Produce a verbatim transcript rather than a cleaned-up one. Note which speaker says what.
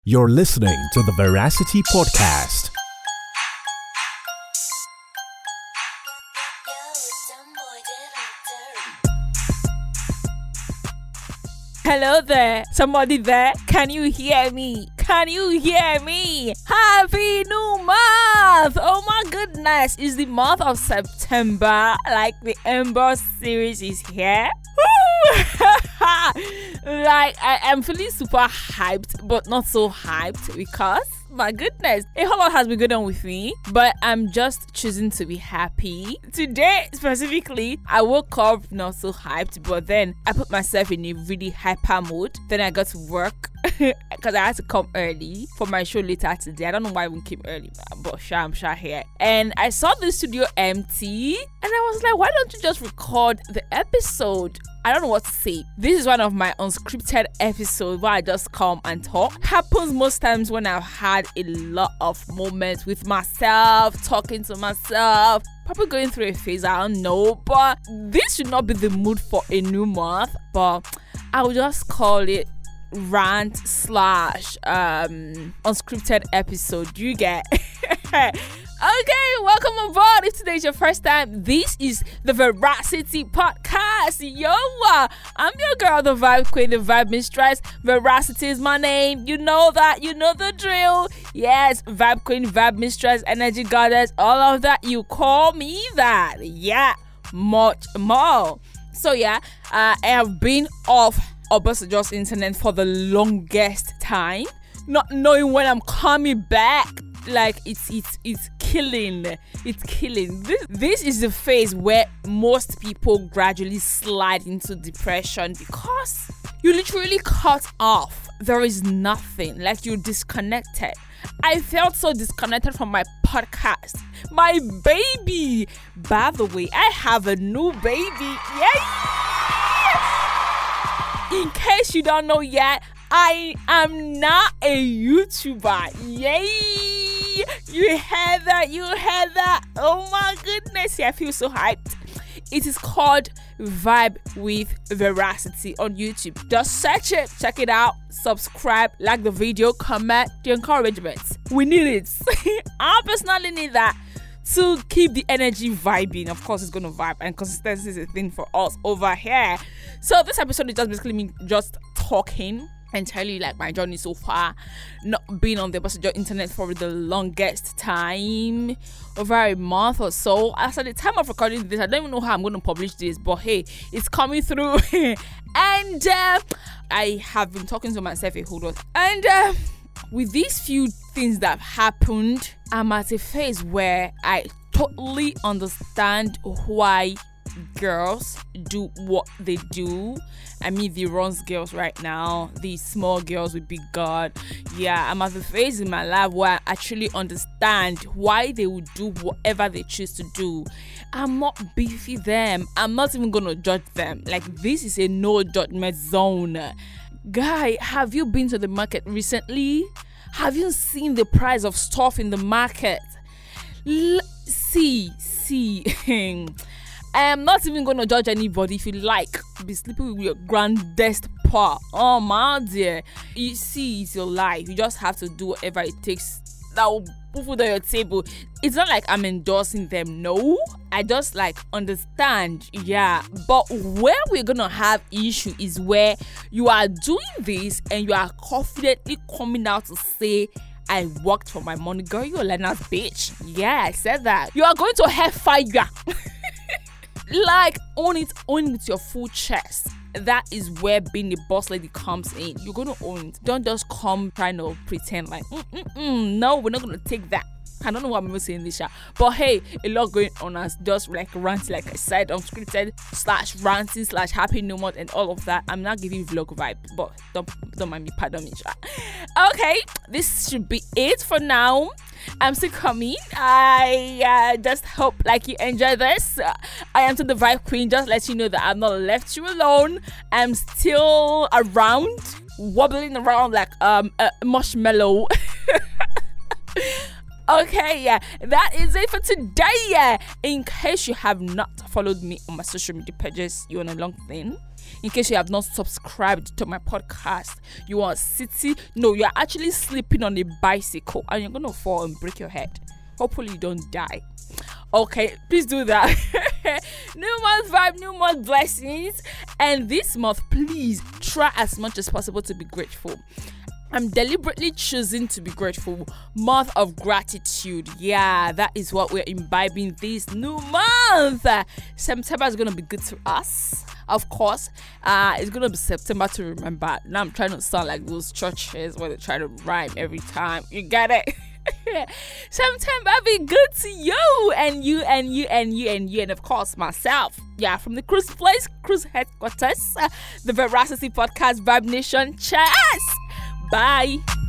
Speaker 1: You're listening to the Veracity Podcast.
Speaker 2: Hello there, somebody there. Can you hear me? Can you hear me? Happy new month! Oh my goodness, it's the month of September. Like the Ember series is here. Like I am feeling super hyped, but not so hyped because my goodness, a whole lot has been going on with me, but I'm just choosing to be happy. Today, specifically, I woke up not so hyped, but then I put myself in a really hyper mood. Then I got to work because I had to come early for my show later today. I don't know why we came early, but sure, I'm sure here. And I saw the studio empty, and I was like, why don't you just record the episode? I don't know what to say. This is one of my unscripted episodes where I just come and talk. Happens most times when I've had a lot of moments with myself, talking to myself, probably going through a phase, I don't know. But this should not be the mood for a new month, but I'll just call it rant slash um unscripted episode. You get okay, welcome aboard. If today is your first time, this is the Veracity Podcast. Yo, uh, I'm your girl, the Vibe Queen, the Vibe Mistress. Veracity is my name. You know that. You know the drill. Yes, Vibe Queen, Vibe Mistress, Energy Goddess, all of that. You call me that. Yeah, much more. So yeah, uh, I have been off Obasanjo's internet for the longest time, not knowing when I'm coming back. Like it's it's it's killing it's killing this this is the phase where most people gradually slide into depression because you literally cut off. There is nothing, like you're disconnected. I felt so disconnected from my podcast, my baby. By the way, I have a new baby. Yay! In case you don't know yet, I am not a YouTuber. Yay! You heard that? You heard that? Oh my goodness. Yeah, I feel so hyped. It is called Vibe with Veracity on YouTube. Just search it, check it out, subscribe, like the video, comment, the encouragement. We need it. I personally need that to keep the energy vibing. Of course, it's going to vibe, and consistency is a thing for us over here. So this episode is just basically me just talking and tell you like my journey so far, not being on the Obasanjo internet for the longest time, over a month or so. As at the time of recording this, I don't even know how I'm going to publish this, but hey, it's coming through. And uh, I have been talking to myself a whole lot. And uh, with these few things that have happened, I'm at a phase where I totally understand why girls do what they do. I mean, the runs girls right now, the small girls with big God. Yeah, I'm at the phase in my life where I actually understand why they would do whatever they choose to do. I'm not beefy them. I'm not even gonna judge them. Like, this is a no judgment zone. Guy, have you been to the market recently? Have you seen the price of stuff in the market? L- see, see. I am not even going to judge anybody. If you like, be sleeping with your grandest pa. Oh my dear. You see, it's your life. You just have to do whatever it takes that will put food on your table. It's not like I'm endorsing them. No. I just like understand. Yeah. But where we're going to have issue is where you are doing this and you are confidently coming out to say, I worked for my money. Girl, you're a learner's bitch. Yeah, I said that. You are going to have fire. Like, own it, own it with your full chest. That is where being a boss lady comes in. You're going to own it. Don't just come trying to pretend like, mm-mm-mm, no, we're not going to take that. I don't know what I'm even saying this year. But hey, a lot going on as just like ranting, like I said, unscripted slash ranting slash happy new month and all of that. I'm not giving vlog vibe, but don't, don't mind me, pardon me. Okay, this should be it for now. I'm still coming. I uh, just hope like you enjoy this. Uh, I am to the Vibe Queen. Just let you know that I've not left you alone. I'm still around, wobbling around like um a marshmallow. Okay, yeah, that is it for today. Yeah, in case you have not followed me on my social media pages, you want a long thing, In case you have not subscribed to my podcast, you are sitting, no, you're actually sleeping on a bicycle and you're going to fall and break your head. Hopefully you don't die. Okay, please do that. New month vibe, new month blessings. And this month, please try as much as possible to be grateful. I'm deliberately choosing to be grateful. Month of gratitude. Yeah, that is what we're imbibing this new month. September is going to be good to us. Of course, uh, it's going to be September to remember. Now I'm trying to sound like those churches where they try to rhyme every time. You get it? September be good to you and you and you and you and you and of course myself. Yeah, from the Cruise Place, Cruise Headquarters, uh, the Veracity Podcast, Vibe Nation. Cheers! Bye.